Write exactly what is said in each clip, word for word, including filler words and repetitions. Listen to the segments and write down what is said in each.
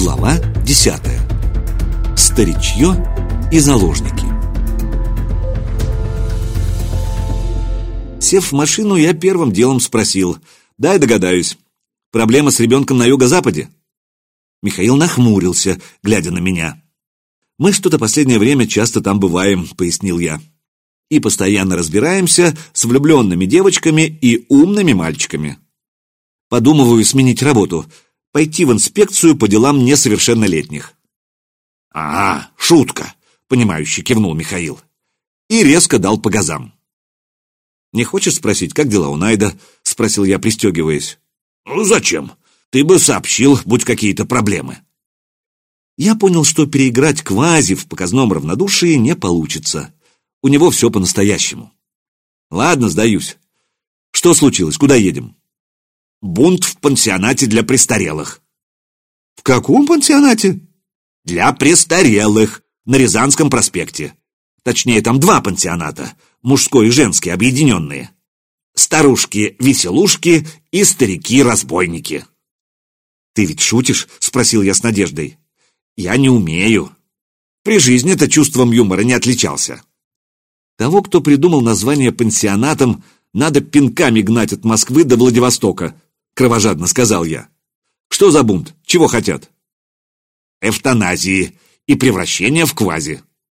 Глава десятая. Старичье и заложники. Сев в машину, я первым делом спросил: «Дай догадаюсь, проблема с ребенком на юго-западе?» Михаил нахмурился, глядя на меня. «Мы что-то последнее время часто там бываем», — пояснил я. «И постоянно разбираемся с влюбленными девочками и умными мальчиками. Подумываю сменить работу, пойти в инспекцию по делам несовершеннолетних». «А, шутка», — понимающе кивнул Михаил. И резко дал по газам. «Не хочешь спросить, как дела у Найда?» — спросил я, пристегиваясь. «Ну, зачем? Ты бы сообщил, будь какие-то проблемы». Я понял, что переиграть Квази в показном равнодушии не получится. У него все по-настоящему. «Ладно, сдаюсь. Что случилось? Куда едем?» «Бунт в пансионате для престарелых». «В каком пансионате?» «Для престарелых, на Рязанском проспекте. Точнее, там два пансионата, мужской и женский, объединенные. Старушки-веселушки и старики-разбойники». «Ты ведь шутишь?» — спросил я с надеждой. «Я не умею. При жизни-то чувством юмора не отличался». «Того, кто придумал название пансионатом, надо пинками гнать от Москвы до Владивостока», — кровожадно сказал я. «Что за бунт? Чего хотят?» «Эвтаназии и превращения в Квази».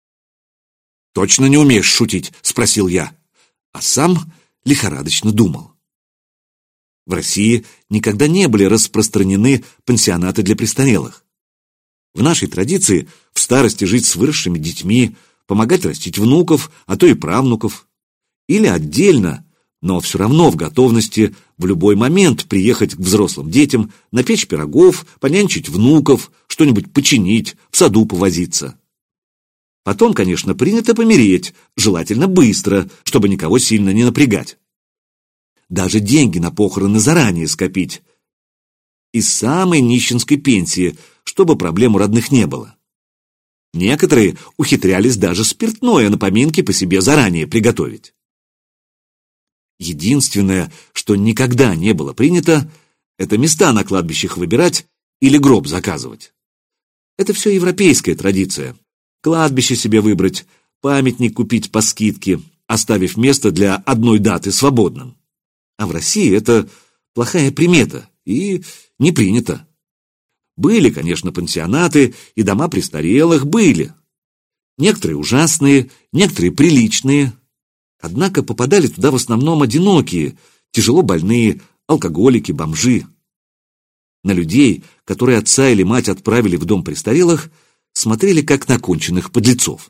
«Точно не умеешь шутить?» — спросил я, а сам лихорадочно думал. В России никогда не были распространены пансионаты для престарелых. В нашей традиции в старости жить с выросшими детьми, помогать растить внуков, а то и правнуков. Или отдельно, но все равно в готовности в любой момент приехать к взрослым детям, напечь пирогов, понянчить внуков, что-нибудь починить, в саду повозиться. Потом, конечно, принято помереть, желательно быстро, чтобы никого сильно не напрягать. Даже деньги на похороны заранее скопить. Из самой нищенской пенсии, чтобы проблем у родных не было. Некоторые ухитрялись даже спиртное на поминки по себе заранее приготовить. Единственное, что никогда не было принято, это места на кладбищах выбирать или гроб заказывать. Это все европейская традиция. Кладбище себе выбрать, памятник купить по скидке, оставив место для одной даты свободным. А в России это плохая примета и не принято. Были, конечно, пансионаты и дома престарелых, были. Некоторые ужасные, некоторые приличные. Однако попадали туда в основном одинокие, тяжело больные, алкоголики, бомжи. На людей, которые отца или мать отправили в дом престарелых, смотрели как на конченых подлецов.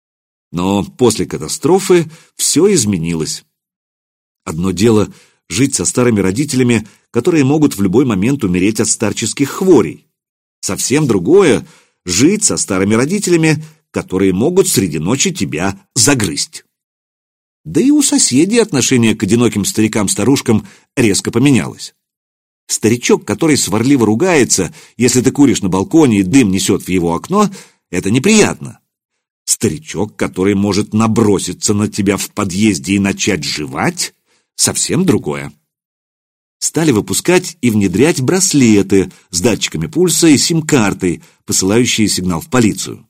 Но после катастрофы все изменилось. Одно дело жить со старыми родителями, которые могут в любой момент умереть от старческих хворей. Совсем другое — жить со старыми родителями, которые могут среди ночи тебя загрызть. Да и у соседей отношение к одиноким старикам-старушкам резко поменялось. Старичок, который сварливо ругается, если ты куришь на балконе и дым несет в его окно, это неприятно. Старичок, который может наброситься на тебя в подъезде и начать жевать, совсем другое. Стали выпускать и внедрять браслеты с датчиками пульса и сим-картой, посылающие сигнал в полицию.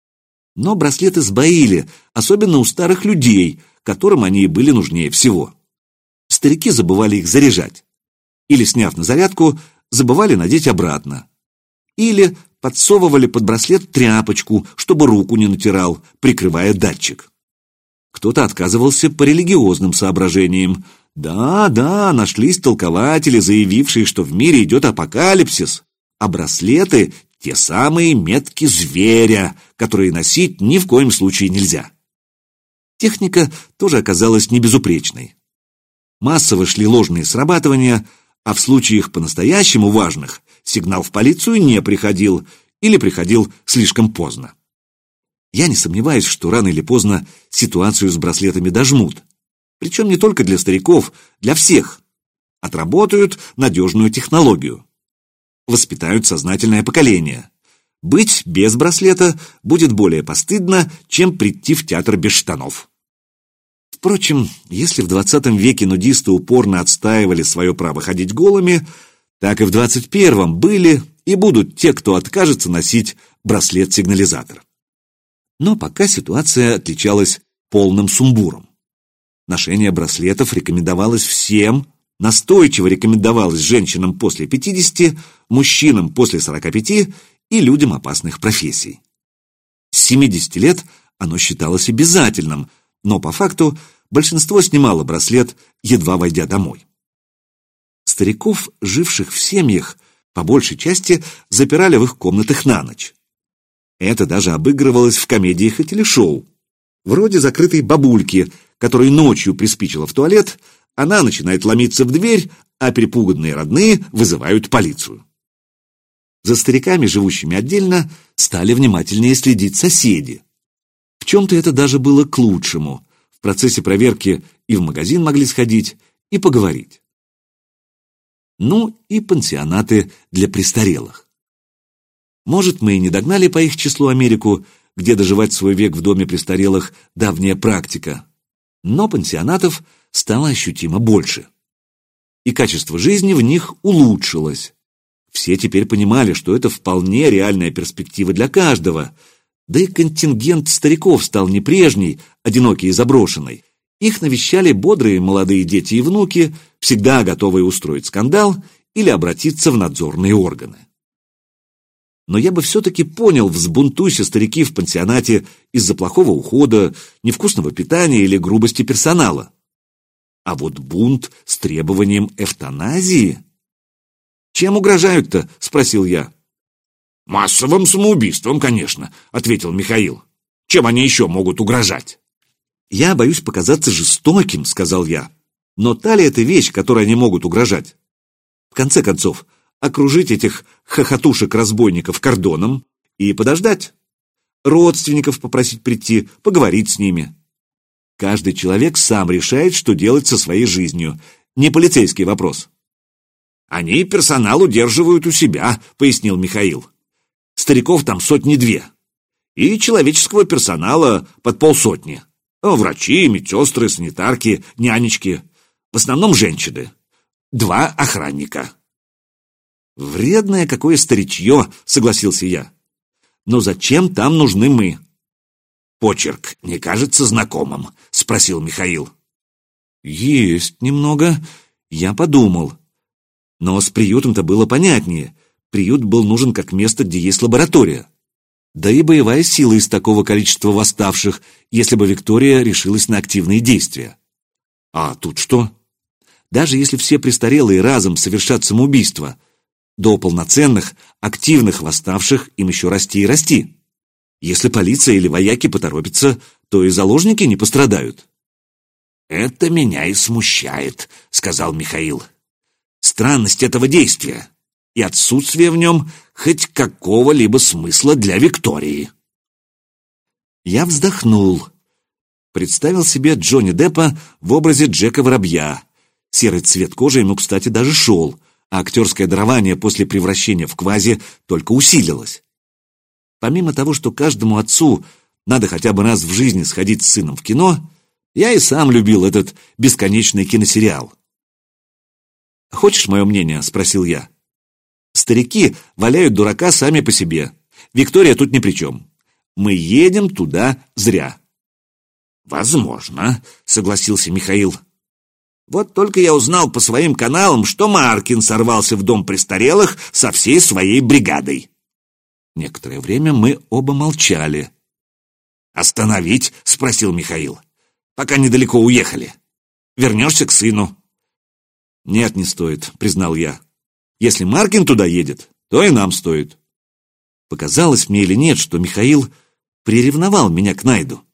Но браслеты сбоили, особенно у старых людей, которым они и были нужнее всего. Старики забывали их заряжать. Или, сняв на зарядку, забывали надеть обратно. Или подсовывали под браслет тряпочку, чтобы руку не натирал, прикрывая датчик. Кто-то отказывался по религиозным соображениям. Да, да, нашлись толкователи, заявившие, что в мире идет апокалипсис, а браслеты — те самые метки зверя, которые носить ни в коем случае нельзя. Техника тоже оказалась небезупречной. Массово шли ложные срабатывания, а в случаях по-настоящему важных сигнал в полицию не приходил или приходил слишком поздно. Я не сомневаюсь, что рано или поздно ситуацию с браслетами дожмут. Причем не только для стариков, для всех. Отработают надежную технологию. Воспитают сознательное поколение. Быть без браслета будет более постыдно, чем прийти в театр без штанов. Впрочем, если в двадцатом веке нудисты упорно отстаивали свое право ходить голыми, так и в двадцать первом были и будут те, кто откажется носить браслет-сигнализатор. Но пока ситуация отличалась полным сумбуром. Ношение браслетов рекомендовалось всем, настойчиво рекомендовалось женщинам после пятидесяти, мужчинам после сорока пяти и людям опасных профессий. С семидесяти лет оно считалось обязательным, но по факту большинство снимало браслет, едва войдя домой. Стариков, живших в семьях, по большей части запирали в их комнатах на ночь. Это даже обыгрывалось в комедиях и телешоу. Вроде закрытой бабульки, которой ночью приспичило в туалет, она начинает ломиться в дверь, а перепуганные родные вызывают полицию. За стариками, живущими отдельно, стали внимательнее следить соседи. В чем-то это даже было к лучшему. В процессе проверки и в магазин могли сходить, и поговорить. Ну и пансионаты для престарелых. Может, мы и не догнали по их числу Америку, где доживать свой век в доме престарелых – давняя практика, но пансионатов стало ощутимо больше. И качество жизни в них улучшилось. Все теперь понимали, что это вполне реальная перспектива для каждого, да и контингент стариков стал не прежний, одинокий и заброшенный. Их навещали бодрые молодые дети и внуки, всегда готовые устроить скандал или обратиться в надзорные органы. Но я бы все-таки понял, взбунтуйся старики в пансионате из-за плохого ухода, невкусного питания или грубости персонала. А вот бунт с требованием эвтаназии... «Чем угрожают-то?» — спросил я. «Массовым самоубийством, конечно», — ответил Михаил. «Чем они еще могут угрожать?» «Я боюсь показаться жестоким», — сказал я. «Но та ли это вещь, которой они могут угрожать? В конце концов, окружить этих хохотушек-разбойников кордоном и подождать. Родственников попросить прийти, поговорить с ними. Каждый человек сам решает, что делать со своей жизнью. Не полицейский вопрос». «Они персонал удерживают у себя», — пояснил Михаил. «Стариков там сотни-две. И человеческого персонала под полсотни. Врачи, медсестры, санитарки, нянечки. В основном женщины. Два охранника». «Вредное какое старичье», — согласился я. «Но зачем там нужны мы?» «Почерк не кажется знакомым?» — спросил Михаил. «Есть немного», — я подумал. Но с приютом-то было понятнее. Приют был нужен как место, где есть лаборатория. Да и боевая сила из такого количества восставших, если бы Виктория решилась на активные действия. А тут что? Даже если все престарелые разом совершат самоубийство, до полноценных, активных восставших им еще расти и расти. Если полиция или вояки поторопятся, то и заложники не пострадают. «Это меня и смущает», — сказал Михаил. «Странность этого действия и отсутствие в нем хоть какого-либо смысла для Виктории». Я вздохнул. Представил себе Джонни Деппа в образе Джека Воробья. Серый цвет кожи ему, кстати, даже шел, а актерское дарование после превращения в квази только усилилось. Помимо того, что каждому отцу надо хотя бы раз в жизни сходить с сыном в кино, я и сам любил этот бесконечный киносериал. «Хочешь мое мнение?» — спросил я. «Старики валяют дурака сами по себе. Виктория тут ни при чем. Мы едем туда зря». «Возможно», — согласился Михаил. «Вот только я узнал по своим каналам, что Маркин сорвался в дом престарелых со всей своей бригадой». Некоторое время мы оба молчали. «Остановить?» — спросил Михаил. «Пока недалеко уехали. Вернешься к сыну». «Нет, не стоит», — признал я. «Если Маркин туда едет, то и нам стоит». Показалось мне или нет, что Михаил приревновал меня к Найду.